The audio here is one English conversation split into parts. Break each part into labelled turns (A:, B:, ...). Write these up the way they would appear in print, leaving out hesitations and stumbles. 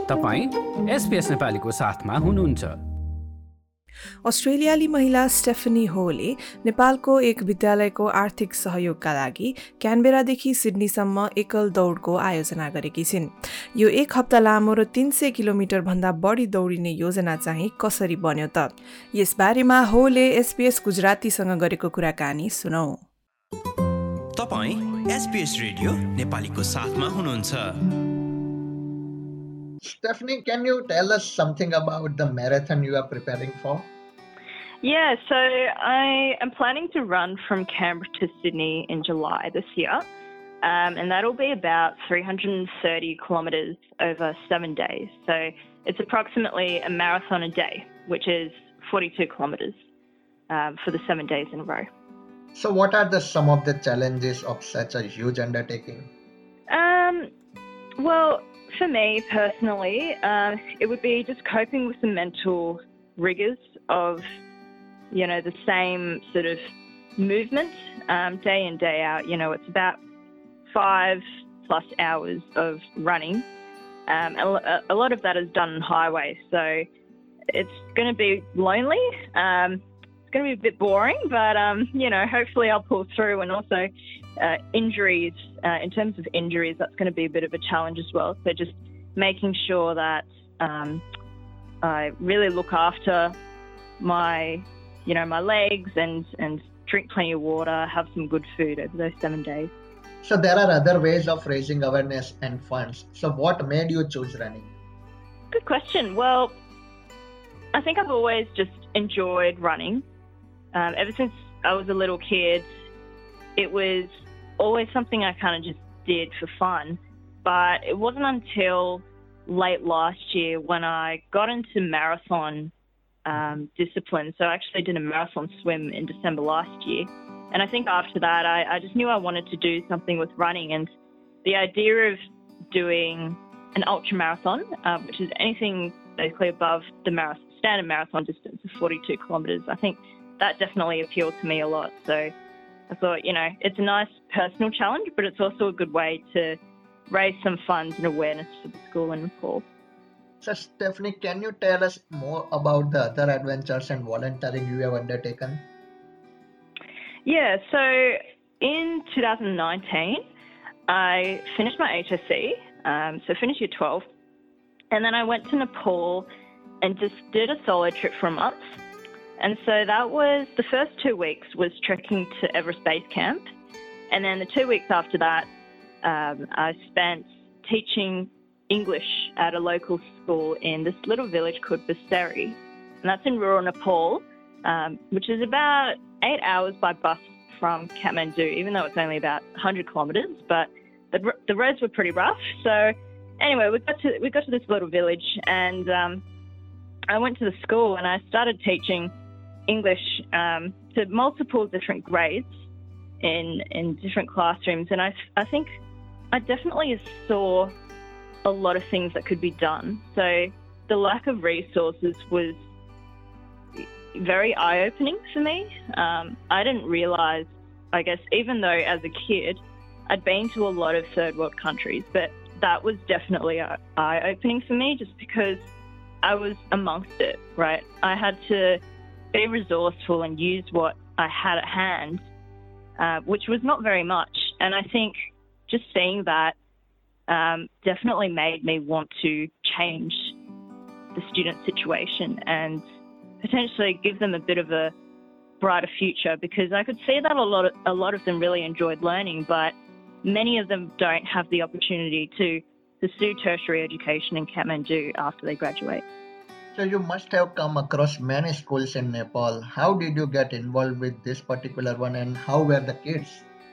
A: तपाईं SBS नेपालीको साथमा हुनुहुन्छ।
B: अस्ट्रेलियाली महिला स्टेफनी होले नेपालको एक विद्यालयको आर्थिक सहयोगका लागि क्यानबेरादेखि सिडनीसम्म एकल दौडको आयोजना गरेकी छिन्। यो 1 हप्ता लामो र 300 किलोमिटर भन्दा बढी दौडिने योजना चाहिँ कसरी बन्यो त? यसबारेमा होले SBS गुजरातीसँग गरेको कुराकानी सुनौ।
C: तपाईं SBS रेडियो नेपालीको साथमा हुनुहुन्छ।
D: Stephanie, can you tell us something about the marathon you are preparing for?
E: Yeah, so I am planning to run from Canberra to Sydney in July this year, and that'll be about 330 kilometres over 7 days. So it's approximately a marathon a day, which is 42 kilometres for the 7 days in a row.
D: So what are some of the challenges of such a huge undertaking?
E: Well, for me personally, it would be just coping with the mental rigours of, the same sort of movement day in, day out. It's about 5+ hours of running. A lot of that is done on highway, so it's going to be lonely. It's going to be a bit boring, but, hopefully I'll pull through. And also injuries, in terms of injuries, that's going to be a bit of a challenge as well. So just making sure that I really look after my legs and drink plenty of water, have some good food over those 7 days.
D: So there are other ways of raising awareness and funds. So what made you choose running?
E: Good question. Well, I think I've always just enjoyed running. Ever since I was a little kid, it was always something I kind of just did for fun. But it wasn't until late last year when I got into marathon discipline. So I actually did a marathon swim in December last year. And I think after that, I just knew I wanted to do something with running. And the idea of doing an ultra marathon, which is anything basically above the standard marathon distance of 42 kilometres, I think that definitely appealed to me a lot. So I thought, it's a nice personal challenge, but it's also a good way to raise some funds and awareness for the school in Nepal.
D: So Stephanie, can you tell us more about the other adventures and volunteering you have undertaken?
E: Yeah, so in 2019, I finished my HSC, so finished year 12, and then I went to Nepal and just did a solo trip for a month. And so that was, the first 2 weeks was trekking to Everest Base Camp. And then the 2 weeks after that, I spent teaching English at a local school in this little village called Baseri. And that's in rural Nepal, which is about 8 hours by bus from Kathmandu, even though it's only about 100 kilometres. But the roads were pretty rough. So anyway, we got to this little village, and I went to the school and I started teaching English to multiple different grades in different classrooms, and I think I definitely saw a lot of things that could be done. So the lack of resources was very eye-opening for me. I didn't realise, I guess, even though as a kid I'd been to a lot of third world countries, but that was definitely eye-opening for me just because I was amongst it, right? I had to be resourceful and use what I had at hand, which was not very much. And I think just seeing that definitely made me want to change the student situation and potentially give them a bit of a brighter future, because I could see that a lot of them really enjoyed learning, but many of them don't have the opportunity to pursue tertiary education in Kathmandu after they graduate.
D: So you must have come across many schools in Nepal. How did you get involved with this particular one, and how were the kids?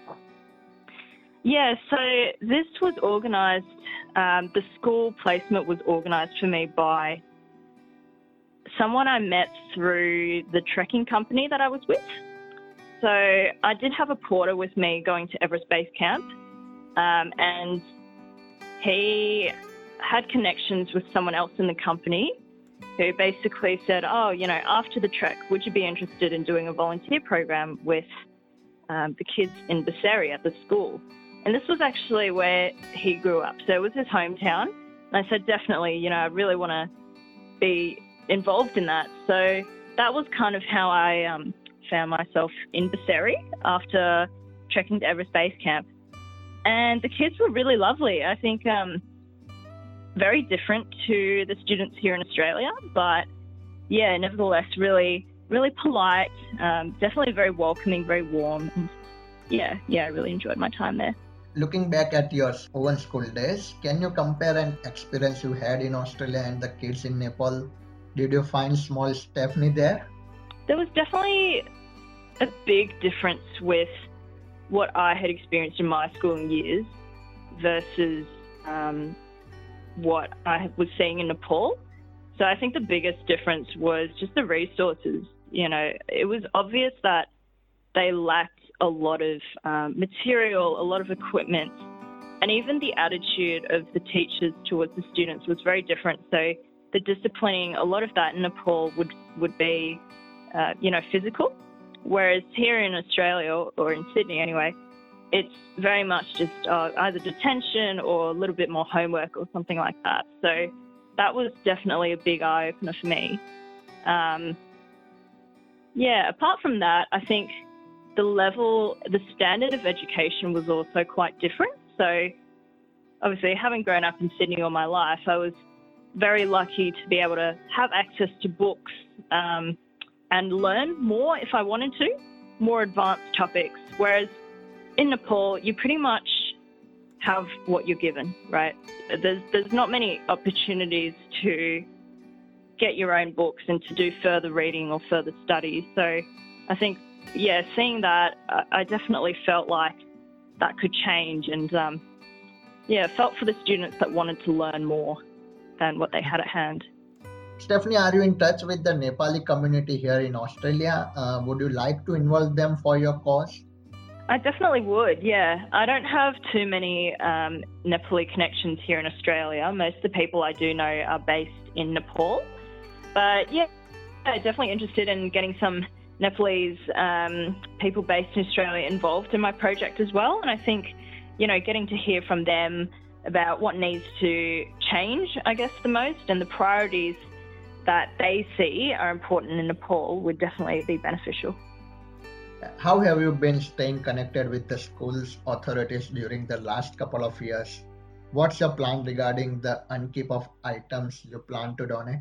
E: Yeah, so this was organised, the school placement was organised for me by someone I met through the trekking company that I was with. So I did have a porter with me going to Everest Base Camp, and he had connections with someone else in the company who basically said, after the trek, would you be interested in doing a volunteer program with the kids in Baseri at the school? And this was actually where he grew up. So it was his hometown. And I said, definitely, you know, I really want to be involved in that. So that was kind of how I found myself in Busseri after trekking to Everest Base Camp. And the kids were really lovely. I think very different to the students here in Australia, but yeah, nevertheless, really, really polite, definitely very welcoming, very warm. And yeah, I really enjoyed my time there.
D: Looking back at your own school days, can you compare an experience you had in Australia and the kids in Nepal? Did you find small Stephanie there?
E: There was definitely a big difference with what I had experienced in my schooling years versus what I was seeing in Nepal. So I think the biggest difference was just the resources. You know, it was obvious that they lacked a lot of material, a lot of equipment, and even the attitude of the teachers towards the students was very different. So the disciplining, a lot of that in Nepal would be, physical, whereas here in Australia, or in Sydney anyway, it's very much just either detention or a little bit more homework or something like that. So that was definitely a big eye-opener for me. Apart from that, I think the standard of education was also quite different. So obviously, having grown up in Sydney all my life, I was very lucky to be able to have access to books and learn more if I wanted to, more advanced topics. Whereas in Nepal, you pretty much have what you're given, right? There's not many opportunities to get your own books and to do further reading or further studies. So I think, seeing that, I definitely felt like that could change and, felt for the students that wanted to learn more than what they had at hand.
D: Stephanie, are you in touch with the Nepali community here in Australia? Would you like to involve them for your cause?
E: I definitely would, yeah. I don't have too many Nepali connections here in Australia. Most of the people I do know are based in Nepal. But yeah, definitely interested in getting some Nepalese people based in Australia involved in my project as well. And I think, getting to hear from them about what needs to change, I guess, the most, and the priorities that they see are important in Nepal would definitely be beneficial.
D: How have you been staying connected with the school's authorities during the last couple of years? What's your plan regarding the upkeep of items you plan to donate?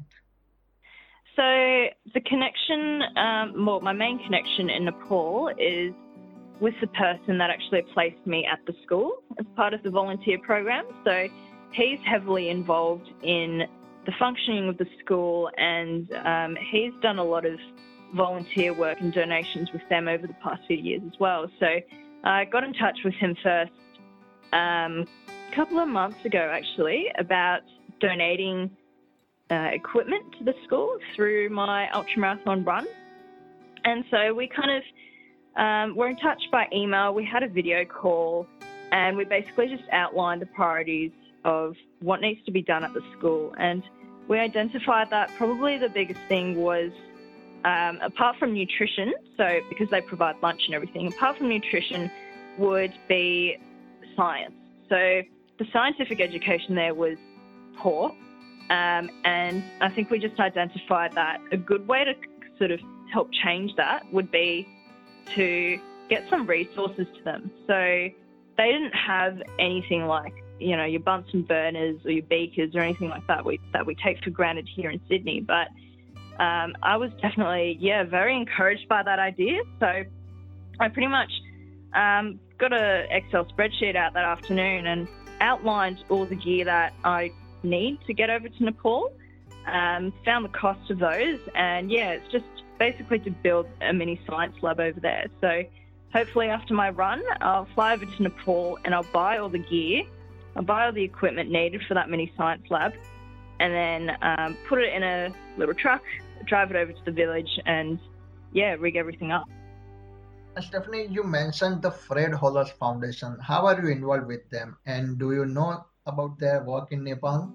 E: So the connection, my main connection in Nepal is with the person that actually placed me at the school as part of the volunteer program. So he's heavily involved in the functioning of the school, and he's done a lot of volunteer work and donations with them over the past few years as well. So I got in touch with him first a couple of months ago, actually, about donating equipment to the school through my ultramarathon run. And so we kind of were in touch by email. We had a video call, and we basically just outlined the priorities of what needs to be done at the school. And we identified that probably the biggest thing was, apart from nutrition, so because they provide lunch and everything, apart from nutrition would be science. So the scientific education there was poor. And I think we just identified that a good way to sort of help change that would be to get some resources to them. So they didn't have anything like, your Bunsen burners or your beakers or anything like that we take for granted here in Sydney. But I was definitely, very encouraged by that idea. So I pretty much got an Excel spreadsheet out that afternoon and outlined all the gear that I need to get over to Nepal, found the cost of those, and it's just basically to build a mini science lab over there. So hopefully after my run, I'll fly over to Nepal and I'll buy all the gear, I'll buy all the equipment needed for that mini science lab, and then put it in a little truck, drive it over to the village, and rig everything up.
D: Stephanie, you mentioned the Fred Hollows Foundation. How are you involved with them, and do you know about their work in Nepal?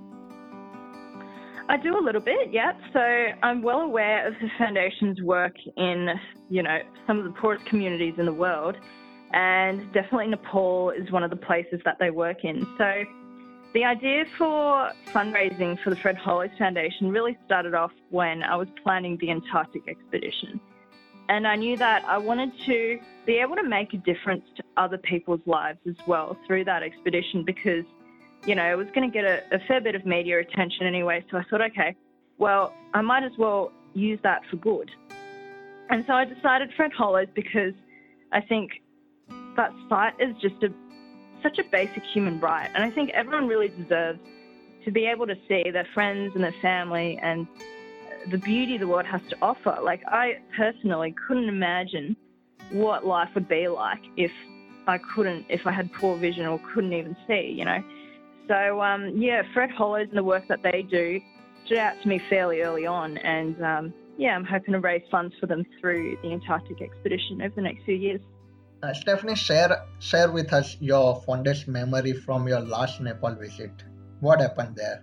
E: I do a little bit, So I'm well aware of the foundation's work in, some of the poorest communities in the world, and definitely Nepal is one of the places that they work in. So The idea for fundraising for the Fred Hollows Foundation really started off when I was planning the Antarctic expedition. And I knew that I wanted to be able to make a difference to other people's lives as well through that expedition because, you know, it was going to get a fair bit of media attention anyway. So I thought, okay, well, I might as well use that for good. And so I decided Fred Hollows because I think that site is just such a basic human right. And I think everyone really deserves to be able to see their friends and their family and the beauty the world has to offer. Like, I personally couldn't imagine what life would be like if I had poor vision or couldn't even see, you know. So, Fred Hollows and the work that they do stood out to me fairly early on. And, I'm hoping to raise funds for them through the Antarctic expedition over the next few years.
D: Stephanie, share with us your fondest memory from your last Nepal visit. What happened there?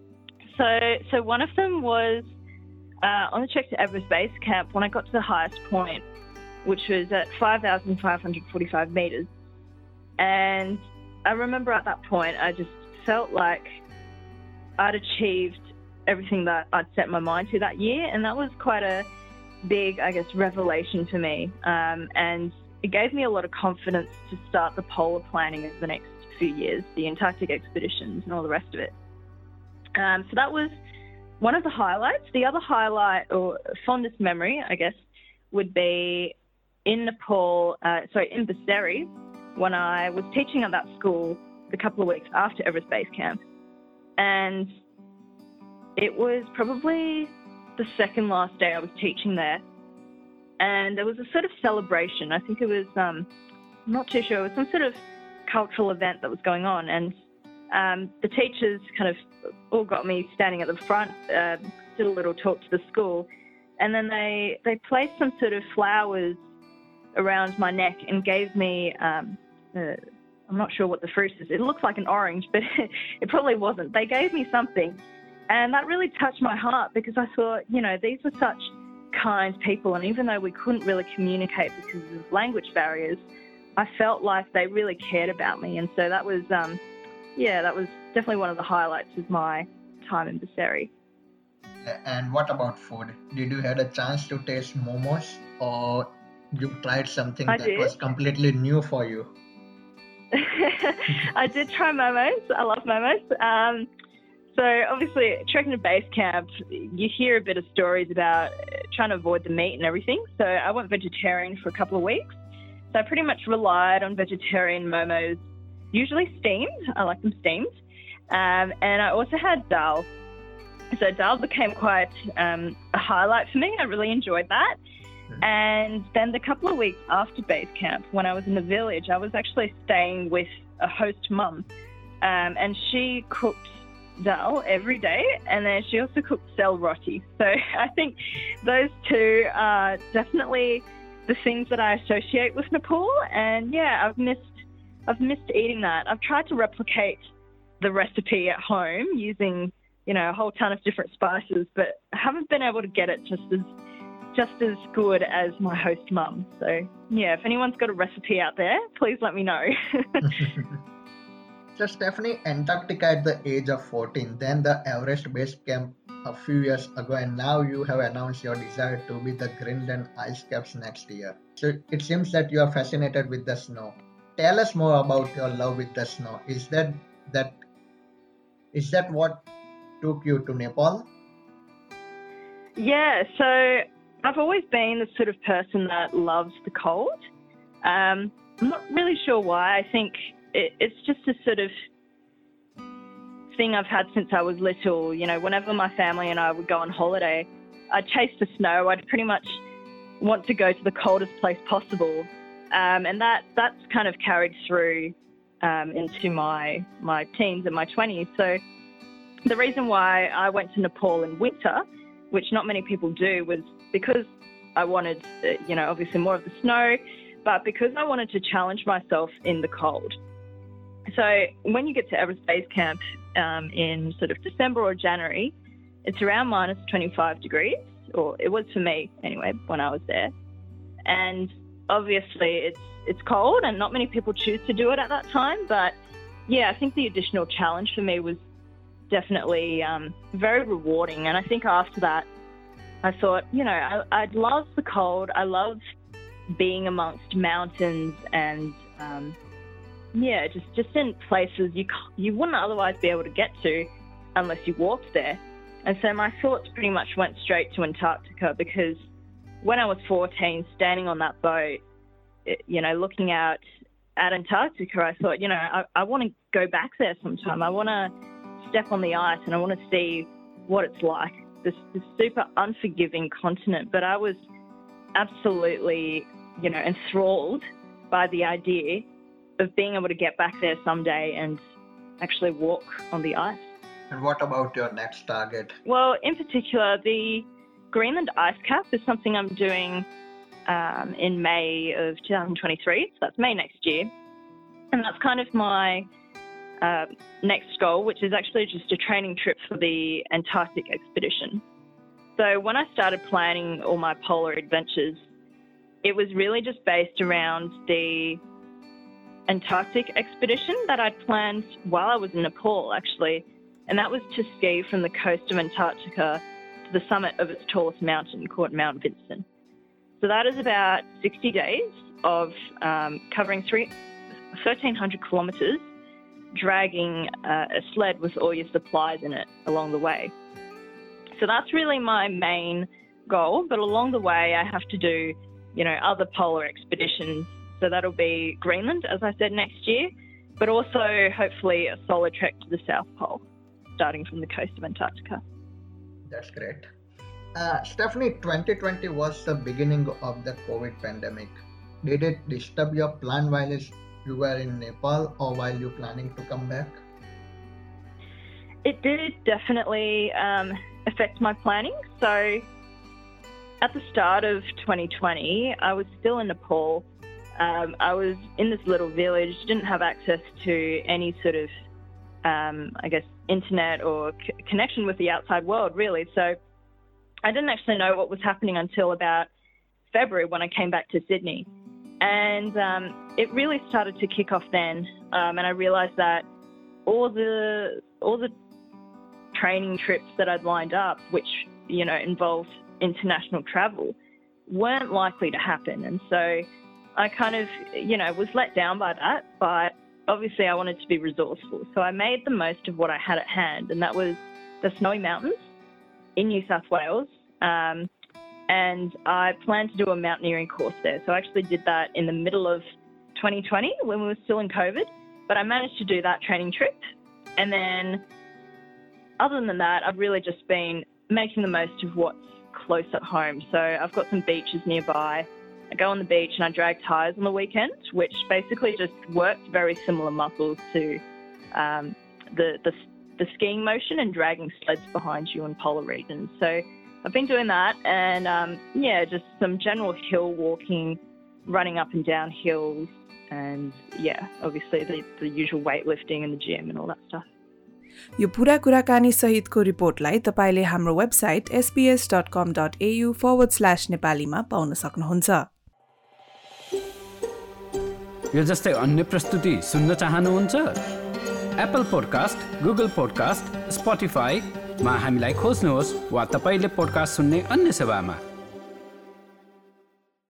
E: So one of them was on the trek to Everest Base Camp when I got to the highest point, which was at 5,545 metres. And I remember at that point, I just felt like I'd achieved everything that I'd set my mind to that year. And that was quite a big, I guess, revelation for me. And it gave me a lot of confidence to start the polar planning over the next few years, the Antarctic expeditions and all the rest of it. So that was one of the highlights. The other highlight or fondest memory, I guess, would be in Nepal, in Bassery, when I was teaching at that school a couple of weeks after Everest Base Camp. And it was probably the second last day I was teaching there. And there was a sort of celebration. I think it was, I'm not too sure, it was some sort of cultural event that was going on. And the teachers kind of all got me standing at the front, did a little talk to the school. And then they placed some sort of flowers around my neck and gave me, I'm not sure what the fruit is. It looks like an orange, but it probably wasn't. They gave me something. And that really touched my heart because I thought, you know, these were such kind people, and even though we couldn't really communicate because of language barriers, I felt like they really cared about me. And so that was that was definitely one of the highlights of my time in Bassery.
D: And what about food? Did you had a chance to taste momos, or you tried something that was completely new for you?
E: I did try momos. I love momos. So obviously, trekking to base camp, you hear a bit of stories about trying to avoid the meat and everything. So I went vegetarian for a couple of weeks. So I pretty much relied on vegetarian momos, usually steamed. I like them steamed. And I also had dal. So dal became quite a highlight for me. I really enjoyed that. And then the couple of weeks after base camp, when I was in the village, I was actually staying with a host mum. And she cooked dal every day, and then she also cooked sel roti. So I think those two are definitely the things that I associate with Nepal. And I've missed eating that. I've tried to replicate the recipe at home using, you know, a whole ton of different spices, but I haven't been able to get it just as good as my host mum. So if anyone's got a recipe out there, please let me know.
D: So Stephanie, Antarctica at the age of 14, then the Everest Base Camp a few years ago, and now you have announced your desire to be the Greenland ice caps next year. So it seems that you are fascinated with the snow. Tell us more about your love with the snow. Is that what took you to Nepal?
E: Yeah, so I've always been the sort of person that loves the cold. I'm not really sure why. I think it's just a sort of thing I've had since I was little. You know, whenever my family and I would go on holiday, I'd chase the snow. I'd pretty much want to go to the coldest place possible. And that's kind of carried through into my teens and my 20s. So the reason why I went to Nepal in winter, which not many people do, was because I wanted, obviously more of the snow, but because I wanted to challenge myself in the cold. So when you get to Everest Base Camp in sort of December or January, it's around minus 25 degrees, or it was for me anyway when I was there. And obviously it's cold, and not many people choose to do it at that time, but yeah, I think the additional challenge for me was definitely very rewarding. And I think after that, I thought, I love the cold. I love being amongst mountains and, just in places you wouldn't otherwise be able to get to unless you walked there. And so my thoughts pretty much went straight to Antarctica, because when I was 14, standing on that boat, looking out at Antarctica, I thought, I want to go back there sometime. I want to step on the ice and I want to see what it's like, this super unforgiving continent. But I was absolutely, enthralled by the idea of being able to get back there someday and actually walk on the ice.
D: And what about your next target?
E: Well, in particular, the Greenland ice cap is something I'm doing in May of 2023. So that's May next year. And that's kind of my next goal, which is actually just a training trip for the Antarctic expedition. So when I started planning all my polar adventures, it was really just based around the Antarctic expedition that I'd planned while I was in Nepal, actually. And that was to ski from the coast of Antarctica to the summit of its tallest mountain, called Mount Vinson. So that is about 60 days of covering 1,300 kilometres, dragging a sled with all your supplies in it along the way. So that's really my main goal. But along the way, I have to do, other polar expeditions. So that'll be Greenland, as I said, next year, but also hopefully a solo trek to the South Pole, starting from the coast of Antarctica.
D: That's great. Stephanie, 2020 was the beginning of the COVID pandemic. Did it disturb your plan while you were in Nepal or while you're planning to come back?
E: It did definitely affect my planning. So at the start of 2020, I was still in Nepal. I was in this little village, didn't have access to any sort of, internet or connection with the outside world, really. So I didn't actually know what was happening until about February when I came back to Sydney. And it really started to kick off then. And I realised that all the training trips that I'd lined up, which, involved international travel, weren't likely to happen. And so I kind of, was let down by that, but obviously I wanted to be resourceful. So I made the most of what I had at hand, and that was the Snowy Mountains in New South Wales. And I planned to do a mountaineering course there. So I actually did that in the middle of 2020 when we were still in COVID, but I managed to do that training trip. And then other than that, I've really just been making the most of what's close at home. So I've got some beaches nearby. I go on the beach and I drag tyres on the weekend, which basically just works very similar muscles to the skiing motion and dragging sleds behind you in polar regions. So I've been doing that and, just some general hill walking, running up and down hills and, obviously the usual weightlifting in the gym and all that stuff.
B: यो पूरा कुराकानी सहितको रिपोर्टलाई तपाईले हाम्रो website sbs.com.au/Nepali मा pound सक्नुहुन्छ।
A: यो जस्तै अन्य प्रस्तुति सुन्न चाहनुहुन्छ? Apple podcast, Google podcast, Spotify मा हामीलाई खोज्नुहोस् वा तपाईले पोडकास्ट सुन्ने अन्य सेवामा।